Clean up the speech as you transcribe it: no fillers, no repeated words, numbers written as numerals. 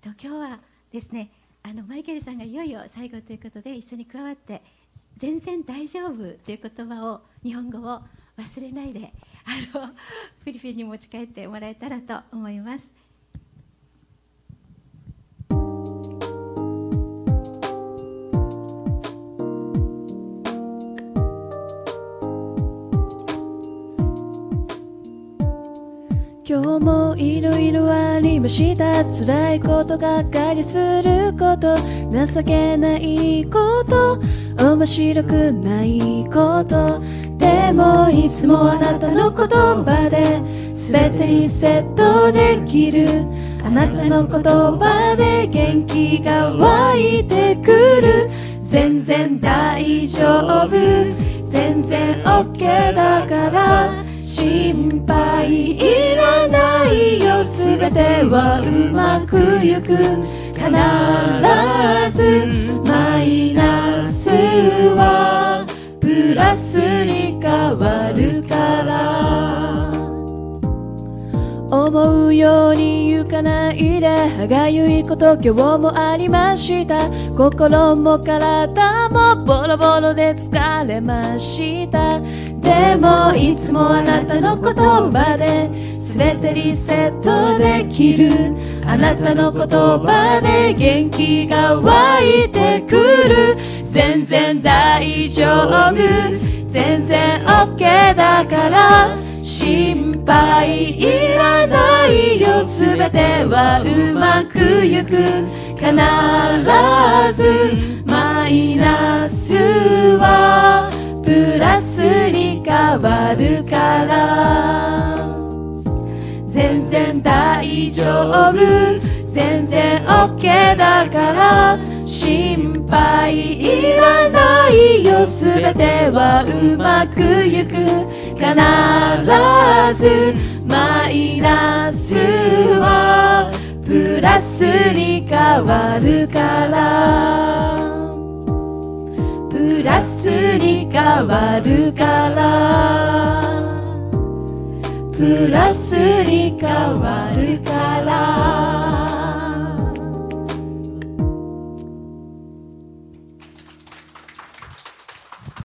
今日はですね、マイケルさんがいよいよ最後ということで一緒に加わって全然大丈夫という言葉を、日本語を忘れないでフィリピンに持ち帰ってもらえたらと思います。 今日もいろいろありました。辛いことがっかりすること、情けないこと、面白くないこと、でもいつもあなたの言葉で全てリセットできる。あなたの言葉で元気が湧いてくる。全然大丈夫、全然 OK だから心配いらないよ。すべてはうまくゆく。必ずマイナスはプラスに変わるから。思うように行かないで、歯がゆいこと今日もありました。心も体もボロボロで疲れました。でもいつもあなたの言葉で全てリセットできる。あなたの言葉で元気が湧いてくる。全然大丈夫、全然 OK だから心配いらないよ。すべてはうまくゆく。必ずマイナスはプラスに変わるから。全然大丈夫、全然 OK だから心配いらないよ。すべてはうまくゆく。必ずマイナスはプラスに変わるから。プラスに変わるから。プラスに変わるから。